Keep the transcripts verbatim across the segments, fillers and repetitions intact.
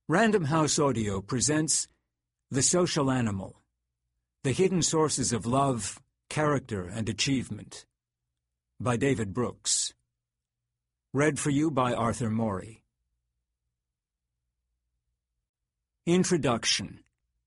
Random House Audio presents The Social Animal, The Hidden Sources of Love, Character, and Achievement by David Brooks. Read for you by Arthur Morey. Introduction.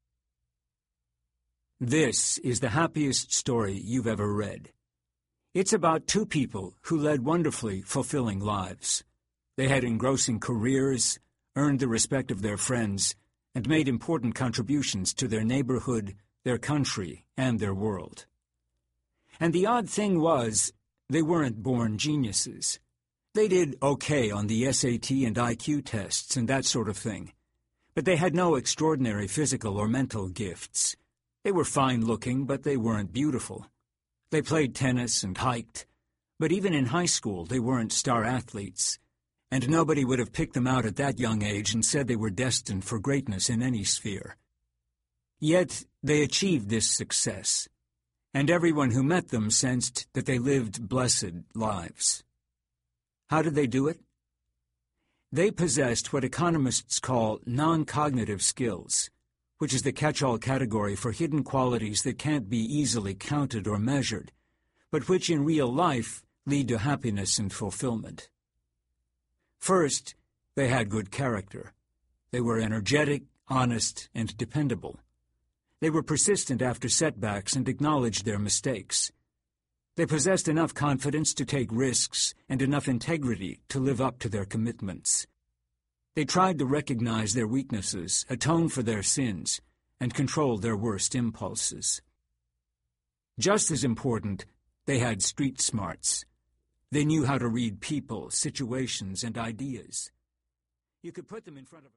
This is the happiest story you've ever read. It's about two people who led wonderfully fulfilling lives. They had engrossing careers, earned the respect of their friends, and made important contributions to their neighborhood, their country, and their world. And the odd thing was, they weren't born geniuses. They did okay on the S A T and I Q tests and that sort of thing, but they had no extraordinary physical or mental gifts. They were fine-looking, but they weren't beautiful. They played tennis and hiked, but even in high school they weren't star athletes, and nobody would have picked them out at that young age and said they were destined for greatness in any sphere. Yet they achieved this success, and everyone who met them sensed that they lived blessed lives. How did they do it? They possessed what economists call non-cognitive skills, which is the catch-all category for hidden qualities that can't be easily counted or measured, but which in real life lead to happiness and fulfillment. First, they had good character. They were energetic, honest, and dependable. They were persistent after setbacks and acknowledged their mistakes. They possessed enough confidence to take risks and enough integrity to live up to their commitments. They tried to recognize their weaknesses, atone for their sins, and control their worst impulses. Just as important, they had street smarts. They knew how to read people, situations, and ideas. You could put them in front of